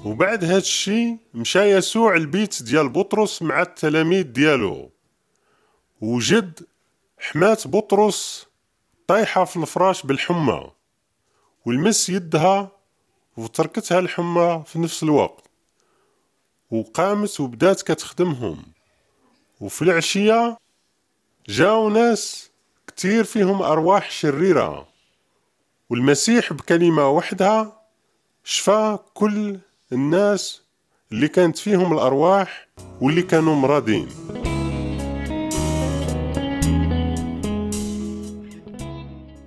وبعد هاد الشي مشى يسوع البيت ديال بطرس مع التلاميذ ديالو، وجد حمات بطرس طايحة في الفراش بالحمى، والمس يدها وتركتها الحمى في نفس الوقت، وقامت وبدات كتخدمهم. وفي العشية جاو ناس كتير فيهم أرواح شريرة، والمسيح بكلمة وحدها شفى كل الناس اللي كانت فيهم الأرواح واللي كانوا مرضين.